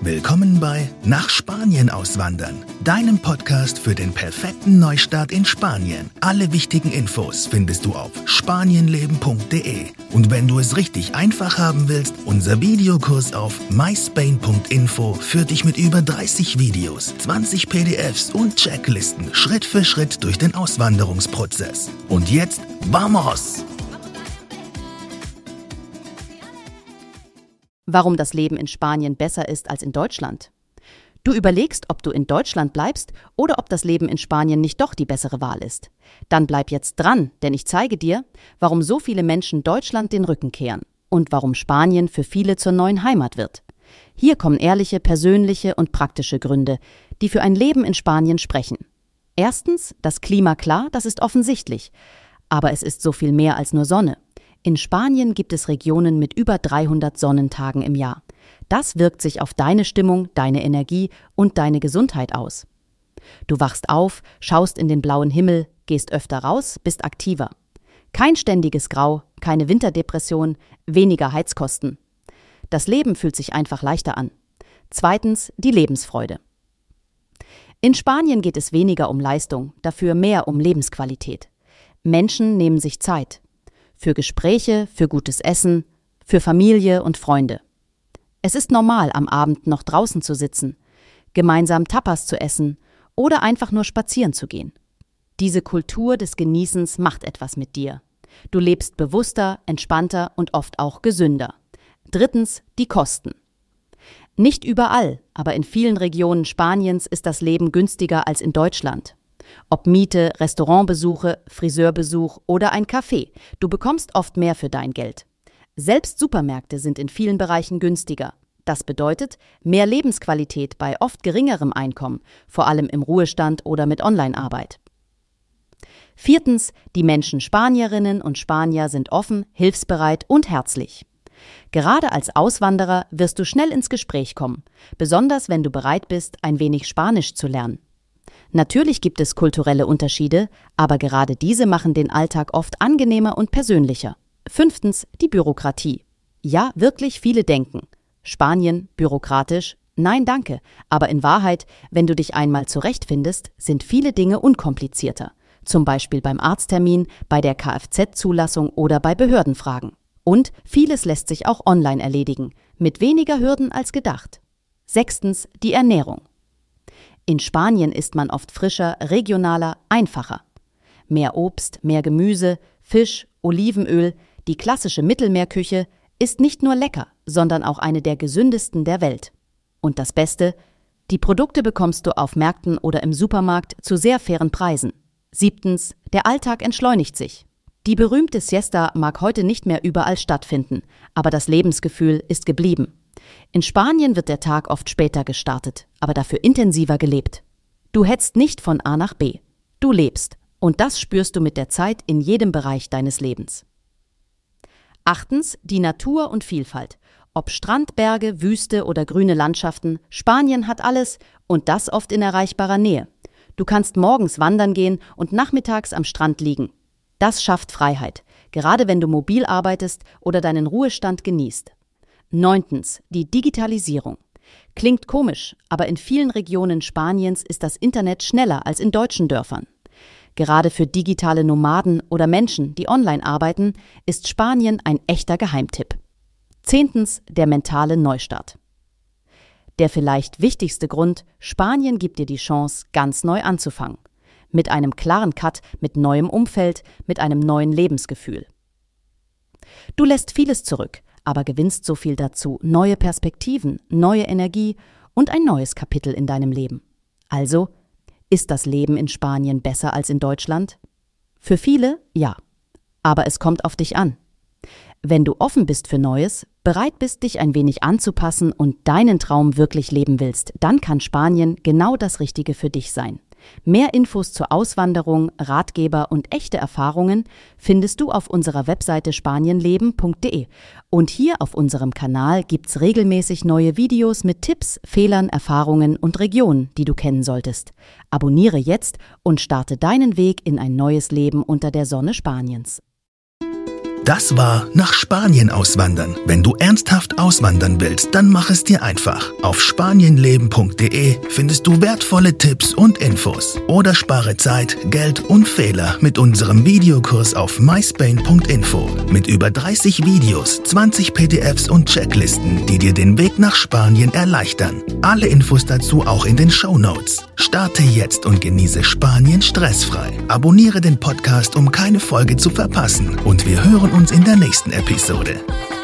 Willkommen bei Nach Spanien auswandern, deinem Podcast für den perfekten Neustart in Spanien. Alle wichtigen Infos findest du auf spanienleben.de. Und wenn du es richtig einfach haben willst, unser Videokurs auf myspain.info führt dich mit über 30 Videos, 20 PDFs und Checklisten Schritt für Schritt durch den Auswanderungsprozess. Und jetzt, vamos! Warum das Leben in Spanien besser ist als in Deutschland. Du überlegst, ob du in Deutschland bleibst oder ob das Leben in Spanien nicht doch die bessere Wahl ist. Dann bleib jetzt dran, denn ich zeige dir, warum so viele Menschen Deutschland den Rücken kehren und warum Spanien für viele zur neuen Heimat wird. Hier kommen ehrliche, persönliche und praktische Gründe, die für ein Leben in Spanien sprechen. Erstens, das Klima klar, das ist offensichtlich. Aber es ist so viel mehr als nur Sonne. In Spanien gibt es Regionen mit über 300 Sonnentagen im Jahr. Das wirkt sich auf deine Stimmung, deine Energie und deine Gesundheit aus. Du wachst auf, schaust in den blauen Himmel, gehst öfter raus, bist aktiver. Kein ständiges Grau, keine Winterdepression, weniger Heizkosten. Das Leben fühlt sich einfach leichter an. Zweitens, die Lebensfreude. In Spanien geht es weniger um Leistung, dafür mehr um Lebensqualität. Menschen nehmen sich Zeit. Für Gespräche, für gutes Essen, für Familie und Freunde. Es ist normal, am Abend noch draußen zu sitzen, gemeinsam Tapas zu essen oder einfach nur spazieren zu gehen. Diese Kultur des Genießens macht etwas mit dir. Du lebst bewusster, entspannter und oft auch gesünder. Drittens, die Kosten. Nicht überall, aber in vielen Regionen Spaniens ist das Leben günstiger als in Deutschland. Ob Miete, Restaurantbesuche, Friseurbesuch oder ein Café, du bekommst oft mehr für dein Geld. Selbst Supermärkte sind in vielen Bereichen günstiger. Das bedeutet mehr Lebensqualität bei oft geringerem Einkommen, vor allem im Ruhestand oder mit Online-Arbeit. Viertens, die Menschen Spanierinnen und Spanier sind offen, hilfsbereit und herzlich. Gerade als Auswanderer wirst du schnell ins Gespräch kommen, besonders wenn du bereit bist, ein wenig Spanisch zu lernen. Natürlich gibt es kulturelle Unterschiede, aber gerade diese machen den Alltag oft angenehmer und persönlicher. Fünftens, die Bürokratie. Ja, wirklich viele denken: Spanien, bürokratisch? Nein, danke. Aber in Wahrheit, wenn du dich einmal zurechtfindest, sind viele Dinge unkomplizierter. Zum Beispiel beim Arzttermin, bei der Kfz-Zulassung oder bei Behördenfragen. Und vieles lässt sich auch online erledigen, mit weniger Hürden als gedacht. Sechstens, die Ernährung. In Spanien isst man oft frischer, regionaler, einfacher. Mehr Obst, mehr Gemüse, Fisch, Olivenöl, die klassische Mittelmeerküche ist nicht nur lecker, sondern auch eine der gesündesten der Welt. Und das Beste, die Produkte bekommst du auf Märkten oder im Supermarkt zu sehr fairen Preisen. Siebtens, der Alltag entschleunigt sich. Die berühmte Siesta mag heute nicht mehr überall stattfinden, aber das Lebensgefühl ist geblieben. In Spanien wird der Tag oft später gestartet, aber dafür intensiver gelebt. Du hetzt nicht von A nach B. Du lebst. Und das spürst du mit der Zeit in jedem Bereich deines Lebens. Achtens, die Natur und Vielfalt. Ob Strand, Berge, Wüste oder grüne Landschaften, Spanien hat alles und das oft in erreichbarer Nähe. Du kannst morgens wandern gehen und nachmittags am Strand liegen. Das schafft Freiheit, gerade wenn du mobil arbeitest oder deinen Ruhestand genießt. Neuntens, die Digitalisierung. Klingt komisch, aber in vielen Regionen Spaniens ist das Internet schneller als in deutschen Dörfern. Gerade für digitale Nomaden oder Menschen, die online arbeiten, ist Spanien ein echter Geheimtipp. Zehntens, der mentale Neustart. Der vielleicht wichtigste Grund: Spanien gibt dir die Chance, ganz neu anzufangen. Mit einem klaren Cut, mit neuem Umfeld, mit einem neuen Lebensgefühl. Du lässt vieles zurück, aber gewinnst so viel dazu: neue Perspektiven, neue Energie und ein neues Kapitel in deinem Leben. Also, ist das Leben in Spanien besser als in Deutschland? Für viele, ja. Aber es kommt auf dich an. Wenn du offen bist für Neues, bereit bist, dich ein wenig anzupassen und deinen Traum wirklich leben willst, dann kann Spanien genau das Richtige für dich sein. Mehr Infos zur Auswanderung, Ratgeber und echte Erfahrungen findest du auf unserer Webseite spanienleben.de. Und hier auf unserem Kanal gibt's regelmäßig neue Videos mit Tipps, Fehlern, Erfahrungen und Regionen, die du kennen solltest. Abonniere jetzt und starte deinen Weg in ein neues Leben unter der Sonne Spaniens. Das war Nach Spanien auswandern. Wenn du ernsthaft auswandern willst, dann mach es dir einfach. Auf spanienleben.de findest du wertvolle Tipps und Infos. Oder spare Zeit, Geld und Fehler mit unserem Videokurs auf myspain.info. Mit über 30 Videos, 20 PDFs und Checklisten, die dir den Weg nach Spanien erleichtern. Alle Infos dazu auch in den Shownotes. Starte jetzt und genieße Spanien stressfrei. Abonniere den Podcast, um keine Folge zu verpassen. Und wir hören uns in der nächsten Episode.